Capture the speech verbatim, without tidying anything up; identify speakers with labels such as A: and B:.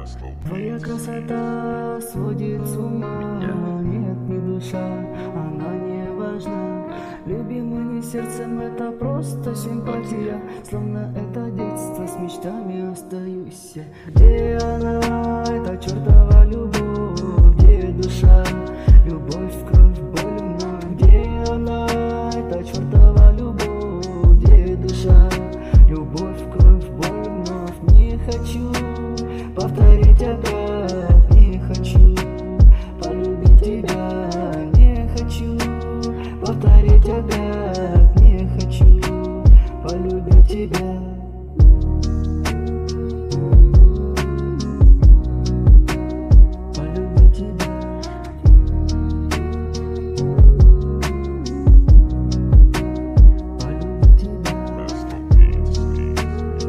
A: Твоя красота сводит с ума. Нет, не душа, она не важна. Любимый не сердцем, это просто симпатия. Словно это детство, с мечтами остаюсь. Где она, эта чертова любовь? Где душа, любовь в кровь, боль вновь? Где она, эта чертова любовь? Где душа, любовь в кровь, боль вновь? Не хочу повторить опять.